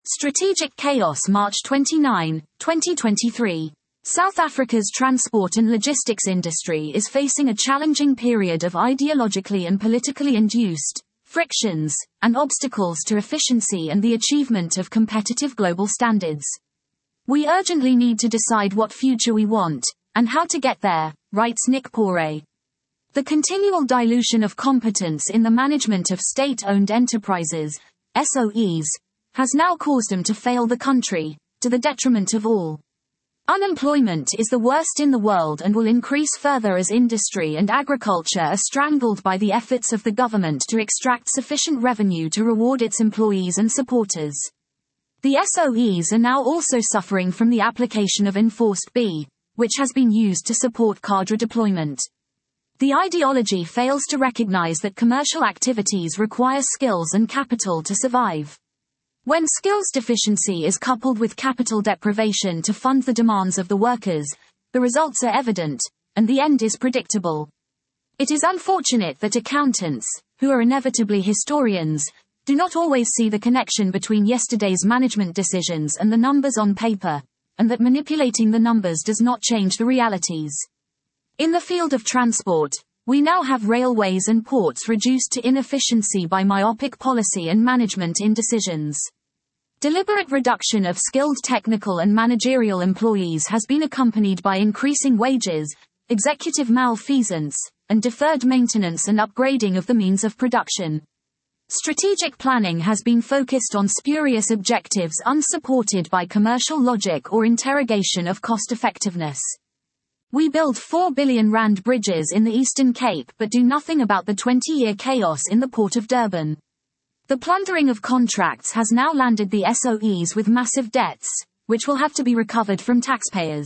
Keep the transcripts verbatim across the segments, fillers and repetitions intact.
Strategic Chaos March twenty-ninth, twenty twenty-three. South Africa's transport and logistics industry is facing a challenging period of ideologically and politically induced frictions and obstacles to efficiency and the achievement of competitive global standards. We urgently need to decide what future we want, and how to get there, writes Nick Pore. The continual dilution of competence in the management of state-owned enterprises, S O Es, has now caused them to fail the country, to the detriment of all. Unemployment is the worst in the world and will increase further as industry and agriculture are strangled by the efforts of the government to extract sufficient revenue to reward its employees and supporters. The S O Es are now also suffering from the application of Enforced B, which has been used to support cadre deployment. The ideology fails to recognize that commercial activities require skills and capital to survive. When skills deficiency is coupled with capital deprivation to fund the demands of the workers, the results are evident, and the end is predictable. It is unfortunate that accountants, who are inevitably historians, do not always see the connection between yesterday's management decisions and the numbers on paper, and that manipulating the numbers does not change the realities. In the field of transport, we now have railways and ports reduced to inefficiency by myopic policy and management indecisions. Deliberate reduction of skilled technical and managerial employees has been accompanied by increasing wages, executive malfeasance, and deferred maintenance and upgrading of the means of production. Strategic planning has been focused on spurious objectives unsupported by commercial logic or interrogation of cost-effectiveness. We build four billion rand bridges in the Eastern Cape but do nothing about the twenty-year chaos in the port of Durban. The plundering of contracts has now landed the S O Es with massive debts, which will have to be recovered from taxpayers.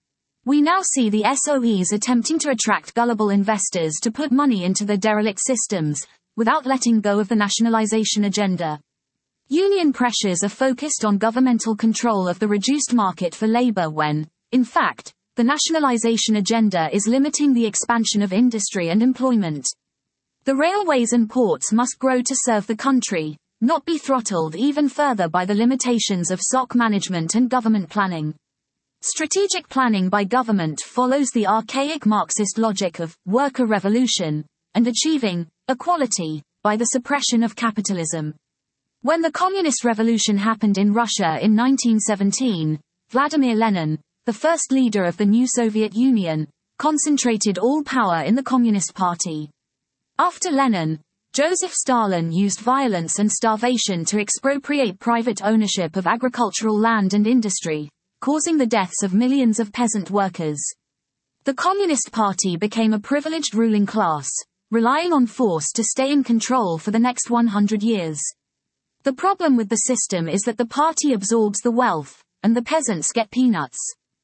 We now see the S O Es attempting to attract gullible investors to put money into their derelict systems, without letting go of the nationalization agenda. Union pressures are focused on governmental control of the reduced market for labor when, in fact, the nationalization agenda is limiting the expansion of industry and employment. The railways and ports must grow to serve the country, not be throttled even further by the limitations of S O C management and government planning. Strategic planning by government follows the archaic Marxist logic of worker revolution, and achieving equality by the suppression of capitalism. When the Communist Revolution happened in Russia in nineteen seventeen, Vladimir Lenin, the first leader of the new Soviet Union, concentrated all power in the Communist Party. After Lenin, Joseph Stalin used violence and starvation to expropriate private ownership of agricultural land and industry, causing the deaths of millions of peasant workers. The Communist Party became a privileged ruling class, relying on force to stay in control for the next one hundred years. The problem with the system is that the party absorbs the wealth, and the peasants get peanuts.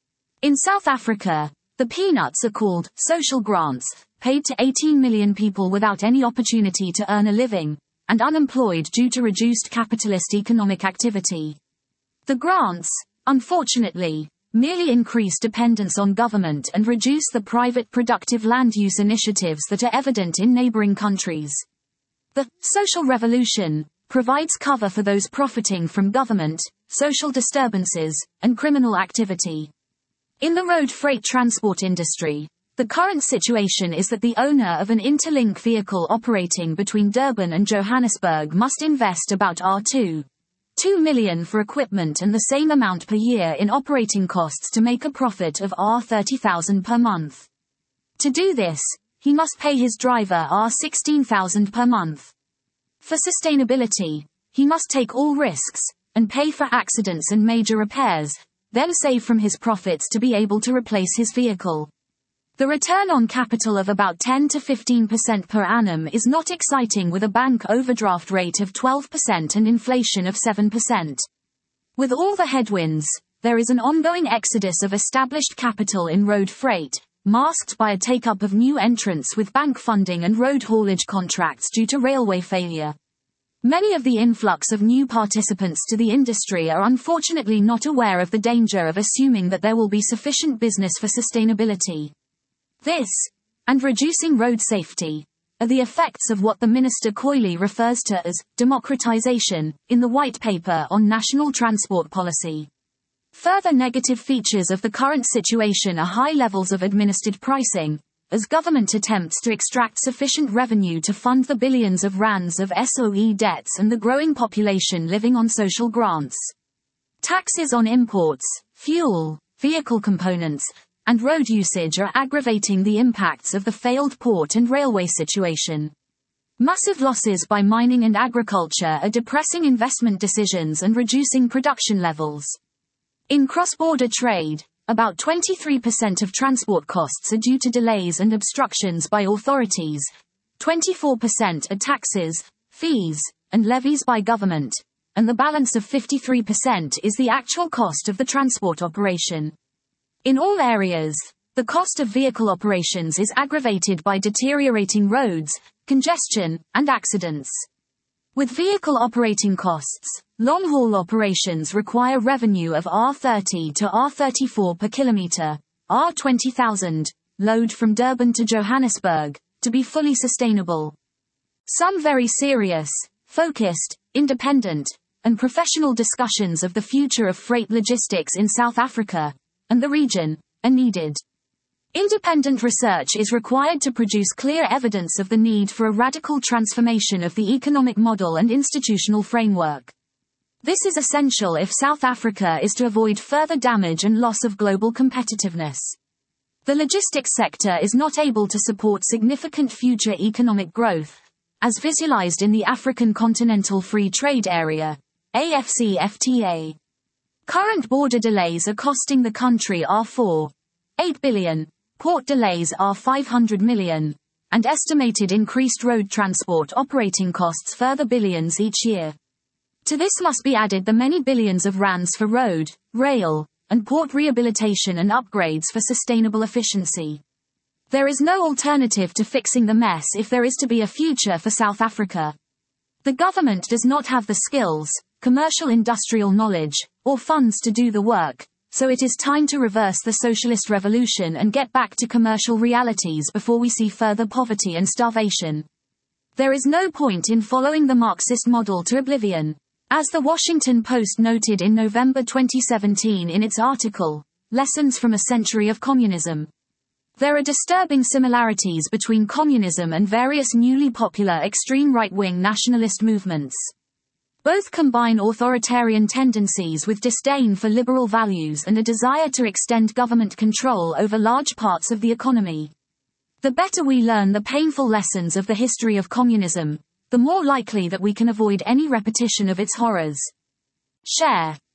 In South Africa, the peanuts are called social grants, paid to eighteen million people without any opportunity to earn a living, and unemployed due to reduced capitalist economic activity. The grants, unfortunately, merely increase dependence on government and reduce the private productive land use initiatives that are evident in neighboring countries. The social revolution provides cover for those profiting from government, social disturbances, and criminal activity. In the road freight transport industry, the current situation is that the owner of an interlink vehicle operating between Durban and Johannesburg must invest about R two point two million for equipment and the same amount per year in operating costs to make a profit of R thirty thousand per month. To do this, he must pay his driver R sixteen thousand per month. For sustainability, he must take all risks, and pay for accidents and major repairs, then save from his profits to be able to replace his vehicle. The return on capital of about ten to fifteen percent per annum is not exciting with a bank overdraft rate of twelve percent and inflation of seven percent. With all the headwinds, there is an ongoing exodus of established capital in road freight, masked by a take-up of new entrants with bank funding and road haulage contracts due to railway failure. Many of the influx of new participants to the industry are unfortunately not aware of the danger of assuming that there will be sufficient business for sustainability. This, and reducing road safety, are the effects of what the Minister coyly refers to as democratization in the White Paper on National Transport Policy. Further negative features of the current situation are high levels of administered pricing, as government attempts to extract sufficient revenue to fund the billions of rands of S O E debts and the growing population living on social grants. Taxes on imports, fuel, vehicle components, and road usage are aggravating the impacts of the failed port and railway situation. Massive losses by mining and agriculture are depressing investment decisions and reducing production levels. In cross-border trade, about twenty-three percent of transport costs are due to delays and obstructions by authorities, twenty-four percent are taxes, fees, and levies by government, and the balance of fifty-three percent is the actual cost of the transport operation. In all areas, the cost of vehicle operations is aggravated by deteriorating roads, congestion, and accidents. With vehicle operating costs, long-haul operations require revenue of R thirty to R thirty-four per kilometre, R twenty thousand, load from Durban to Johannesburg, to be fully sustainable. Some very serious, focused, independent, and professional discussions of the future of freight logistics in South Africa and the region are needed. Independent research is required to produce clear evidence of the need for a radical transformation of the economic model and institutional framework. This is essential if South Africa is to avoid further damage and loss of global competitiveness. The logistics sector is not able to support significant future economic growth, as visualized in the African Continental Free Trade Area, A F C F T A. Current border delays are costing the country R four point eight billion, port delays are five hundred million, and estimated increased road transport operating costs further billions each year. To this must be added the many billions of rands for road, rail, and port rehabilitation and upgrades for sustainable efficiency. There is no alternative to fixing the mess if there is to be a future for South Africa. The government does not have the skills, commercial industrial knowledge, or funds to do the work, so it is time to reverse the socialist revolution and get back to commercial realities before we see further poverty and starvation. There is no point in following the Marxist model to oblivion. As the Washington Post noted in November twenty seventeen in its article, Lessons from a Century of Communism, there are disturbing similarities between communism and various newly popular extreme right-wing nationalist movements. Both combine authoritarian tendencies with disdain for liberal values and a desire to extend government control over large parts of the economy. The better we learn the painful lessons of the history of communism, the more likely that we can avoid any repetition of its horrors. Share.